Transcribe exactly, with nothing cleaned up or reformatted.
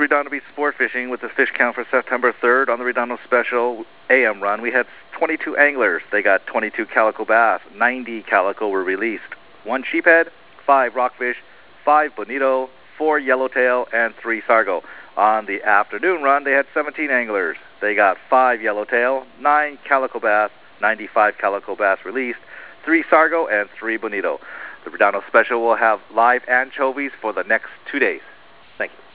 Redondo Beach Sport Fishing with the fish count for September third on the Redondo Special A M run. We had twenty-two anglers. They got twenty-two calico bass. ninety calico were released. One sheephead, five rockfish, five bonito, four yellowtail, and three sargo. On the afternoon run, they had seventeen anglers. They got five yellowtail, nine calico bass, ninety-five calico bass released, three sargo, and three bonito. The Redondo Special will have live anchovies for the next two days. Thank you.